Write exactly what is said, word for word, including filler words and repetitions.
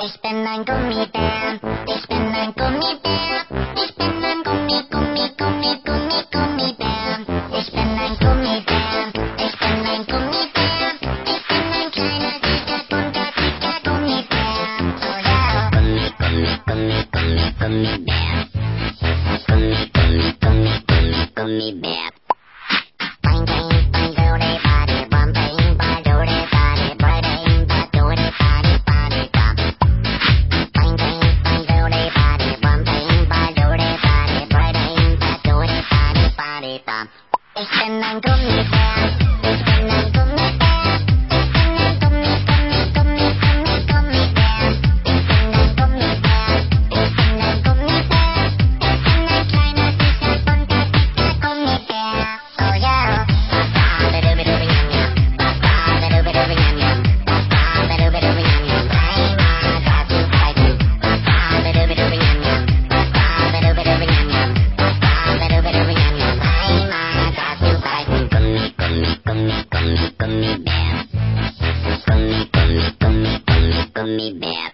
Ich bin ein Gummibär, ich bin ein Gummibär, ich bin ein Gummi, Gummi, Gummi, Gummi, Gummibär. Ich bin ein Gummibär, ich bin ein Gummibär, ich bin ein kleiner, süßer, bunter, dicker Gummibär. Oh ja. Gummi, Gummi, Gummi, Gummi, Gummibär. Gummi, Gummi, Gummi, Gummi, Gummibär. Bang, bang, bang, doody, body, bum, bang, bang, doody, body, bang, bang, bang, doody, body, body, bum. Bang, bang, bang, doody, body, bum, bang, bang, doody, body, bang, bang, bang, doody, body, body, bum. Ich bin ein Gummibär, ich bin ein Gummibär, ich bin ein Gummi, Gummi, Gummi, Gummi, Gummibär. Ich bin ein Gummibär, ich bin ein Gummibär, ich bin ein kleiner, süßer, bunter, dicker Gummibär. Oh ja. Gummibär.